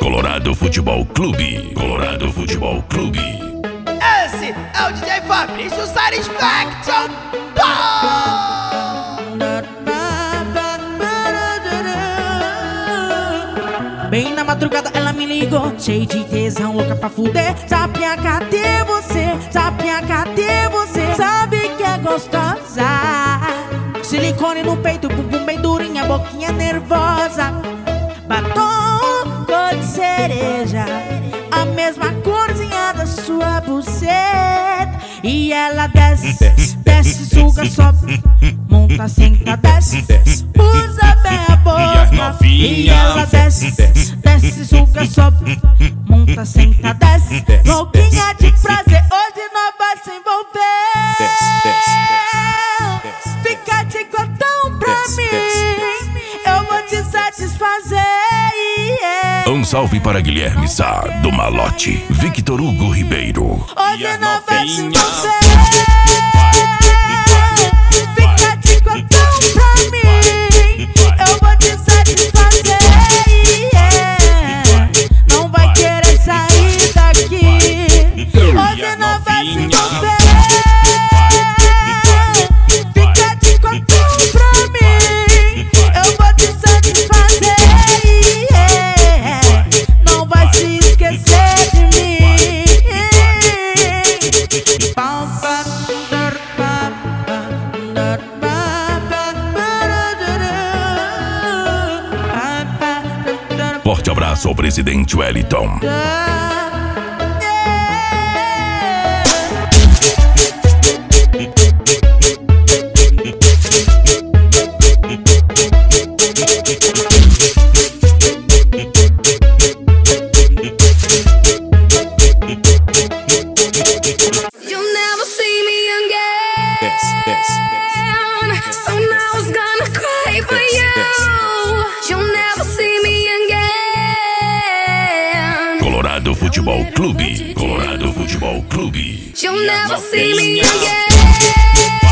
Colorado Futebol Clube. Colorado Futebol Clube. Esse é o DJ Fabrício Satisfaction. Bem na madrugada ela me ligou, cheio de tesão, louca pra fuder. Sapinha, cadê você? Sapinha, cadê você? Sabe que é gostosa? Silicone no peito, bumbum bem durinha, boquinha nervosa. Batom cor de cereja, a mesma corzinha da sua buceta. E ela desce, desce, suga, sobe, monta, senta, desce, usa bem a boca. E ela desce, desce, suga, sobe, monta, senta, desce, louquinha de prazer, hoje nós vai se envolver. Fica de cotão pra mim, eu vou te satisfazer. Um salve para Guilherme Sá, do Malote, Victor Hugo Ribeiro. Hoje não vai se envolver. Fica de cotão pra mim, eu vou te satisfazer. Não vai querer sair daqui. Hoje não vai se envolver. Fica de cotão pra mim, eu vou te satisfazer. Não vai se esquecer de mim. Forte abraço ao presidente Wellington. Colorado Futebol Clube. Colorado Futebol Clube. You'll never see me again.